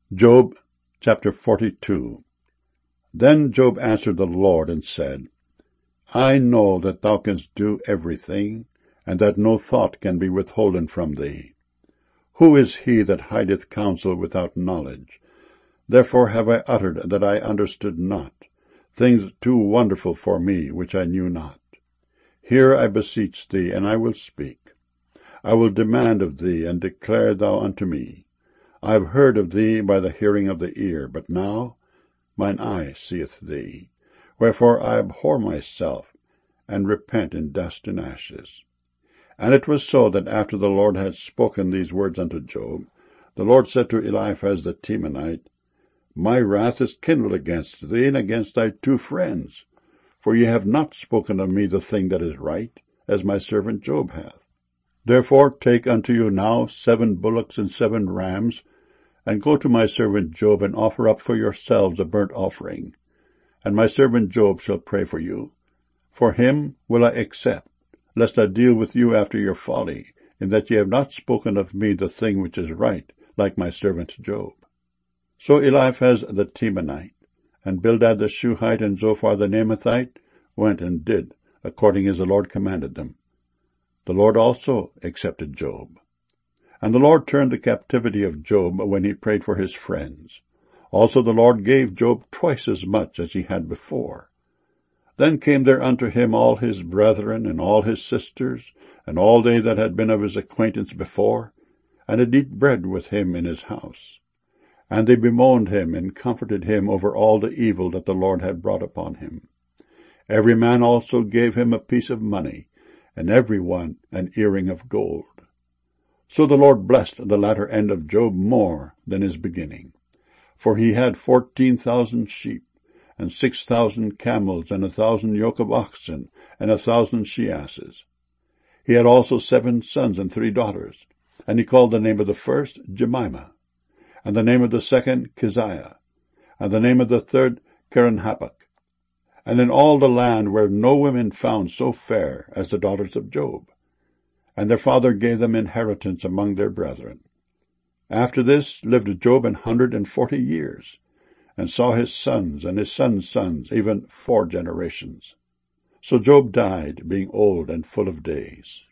Job chapter 42. Then Job answered the Lord and said, I know that thou canst do everything, and that no thought can be withholden from thee. Who is he that hideth counsel without knowledge? Therefore have I uttered that I understood not, things too wonderful for me which I knew not. Hear, I beseech thee, and I will speak. I will demand of thee, and declare thou unto me. I have heard of thee by the hearing of the ear, but now mine eye seeth thee. Wherefore I abhor myself, and repent in dust and ashes. And it was so that after the Lord had spoken these words unto Job, the Lord said to Eliphaz the Temanite, My wrath is kindled against thee, and against thy 2 friends, for ye have not spoken of me the thing that is right, as my servant Job hath. Therefore take unto you now 7 bullocks and 7 rams, and go to my servant Job, and offer up for yourselves a burnt offering. And my servant Job shall pray for you. For him will I accept, lest I deal with you after your folly, in that ye have not spoken of me the thing which is right, like my servant Job. So Eliphaz the Temanite, and Bildad the Shuhite, and Zophar the Naamathite went and did, according as the Lord commanded them. The Lord also accepted Job. And the Lord turned the captivity of Job when he prayed for his friends. Also the Lord gave Job twice as much as he had before. Then came there unto him all his brethren, and all his sisters, and all they that had been of his acquaintance before, and did eat bread with him in his house. And they bemoaned him, and comforted him over all the evil that the Lord had brought upon him. Every man also gave him a piece of money, and every one an earring of gold. So the Lord blessed the latter end of Job more than his beginning. For he had 14,000 sheep, and 6,000 camels, and 1,000 yoke of oxen, and 1,000 she-asses. He had also 7 sons and 3 daughters, and he called the name of the first Jemimah, and the name of the second Keziah, and the name of the third Kerenhappuch. And in all the land were no women found so fair as the daughters of Job. And their father gave them inheritance among their brethren. After this lived Job 140 years, and saw his sons and his sons' sons, even 4 generations. So Job died, being old and full of days.